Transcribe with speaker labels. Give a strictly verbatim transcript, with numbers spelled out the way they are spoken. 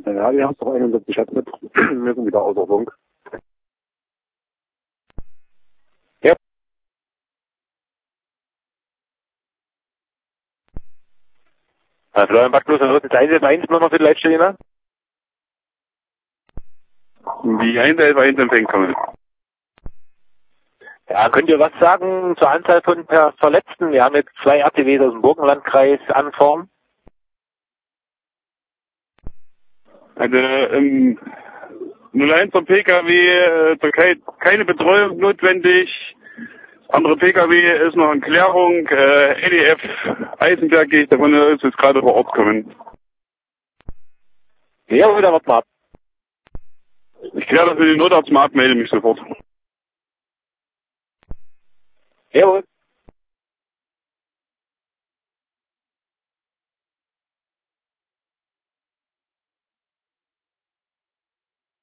Speaker 1: Ja, wir haben es doch einundsiebzig Hertz mit. Wir sind wieder außer Funk. Ja. Also, Florian Backlos, dann wird das eins eins noch für die Leitstelle, ne?
Speaker 2: Die eins elf eins empfängt kommen.
Speaker 1: Ja, könnt ihr was sagen zur Anzahl von Ver Verletzten? Wir haben jetzt zwei R T Ws aus dem Burgenlandkreis anfahren.
Speaker 2: Also, ähm, null eins P K W, äh, ke keine Betreuung notwendig. Andere P K W ist noch in Klärung. Äh, E D F Eisenberg gehe ich davon aus, ist gerade vor Ort kommen.
Speaker 1: Ja, oder warte mal ab.
Speaker 2: Ich kläre das mit dem Notarzt mal ab, melde mich sofort.
Speaker 1: Jawohl.